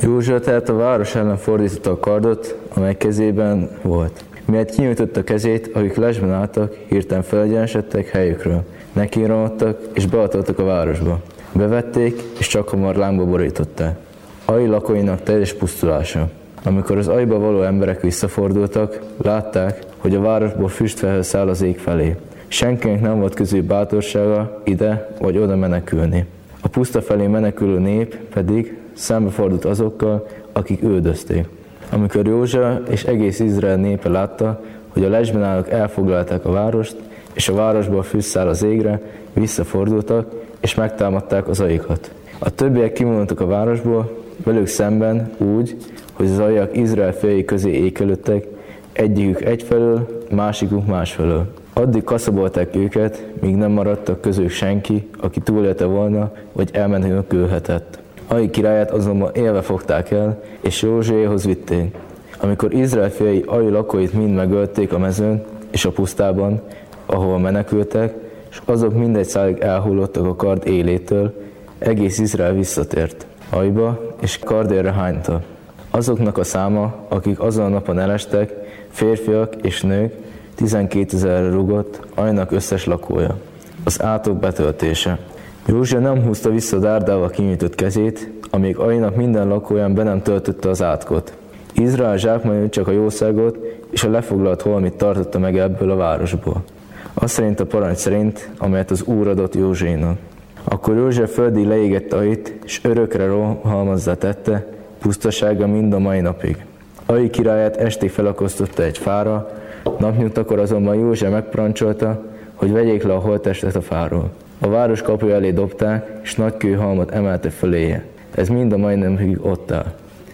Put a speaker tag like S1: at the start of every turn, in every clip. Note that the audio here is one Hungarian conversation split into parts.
S1: Józsua tehát a város ellen fordította a kardot, amely kezében volt. Miért kinyújtotta kezét, akik lesben álltak, hirtelen felegyenesedtek helyükről. Nekirontottak és behatoltak a városba. Bevették, és csak hamar lángba borították. Ai lakóinak teljes pusztulása. Amikor az Aiba való emberek visszafordultak, látták, hogy a városból füstfelhő száll az ég felé. Senkinek nem volt közül bátorsága ide vagy oda menekülni. A puszta felé menekülő nép pedig szembefordult azokkal, akik üldözték. Amikor Józsua és egész Izrael népe látta, hogy a lesben állók elfoglalták a várost, és a városból füst száll az égre, visszafordultak, és megtámadták az aikat. A többiek kivonultak a városból, velük szemben úgy, hogy az aiak Izrael fiai közé ékelődtek, egyikük egyfelől, másikuk másfelől. Addig kaszabolták őket, míg nem maradtak közük senki, aki túlélte volna, vagy elmenekülhetett. Ai királyát azonban élve fogták el, és Józsuéhoz vitték. Amikor Izrael fiai Ai lakóit mind megölték a mezőn és a pusztában, ahova menekültek, és azok mindegy szálig elhullottak a kard élétől, egész Izrael visszatért Aiba, és kardérre hányta. Azoknak a száma, akik azon a napon elestek, férfiak és nők, 12 000 rúgott, Ainak összes lakója. Az átok betöltése. Józsua nem húzta vissza dárdával kinyújtott kezét, amíg Ainak minden lakóján be nem töltötte az átkot. Izrael zsákmányolt csak a jószágot, és a lefoglalt holmit tartotta meg ebből a városból. Az szerint a parancs szerint, amelyet az Úr adott Józsuénak. Akkor Józsua földig leégette Ait, és örökre rohalmazzá tette, pusztasága mind a mai napig. Ai királyát estig felakasztotta egy fára, napnyugtakor azonban Józsua megparancsolta, hogy vegyék le a holttestet a fáról. A város kapuja elé dobták, és nagy kőhalmot emelte föléje. Ez mind a mai napig ott áll.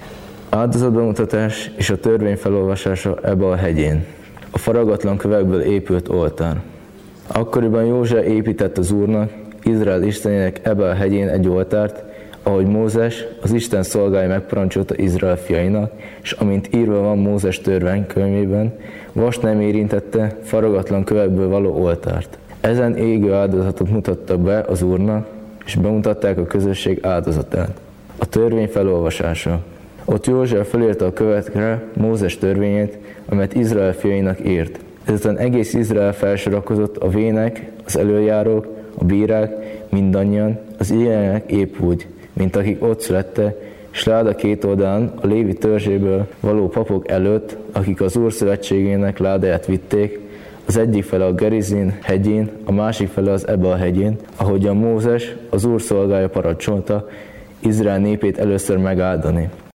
S1: Áldozatbemutatás és a törvény felolvasása ebbe a hegyén. A faragatlan kövekből épült oltár. Akkoriban Józsua épített az Úrnak, Izrael istenének ebbe a hegyén egy oltárt, ahogy Mózes, az Isten szolgája megparancsolta Izrael fiainak, és amint írva van Mózes törvénykönyvében, vas nem érintette faragatlan kövekből való oltárt. Ezen égő áldozatot mutattak be az Úrnak, és bemutatták a közösség áldozatát. A törvény felolvasása. Ott Józsua felírta a kövekre Mózes törvényét, amelyet Izrael fiainak írt. Ezután egész Izrael felsorakozott, a vének, az elöljárók, a bírák, mindannyian, az ilyenek épp úgy, mint akik ott születtek, és láda két oldalán a Lévi törzséből való papok előtt, akik az Úr szövetségének ládáját vitték, az egyik fele a Gerizim hegyén, a másik fele az Ebal hegyén, ahogyan Mózes, az Úr szolgája parancsolta, Izrael népét először megáldani.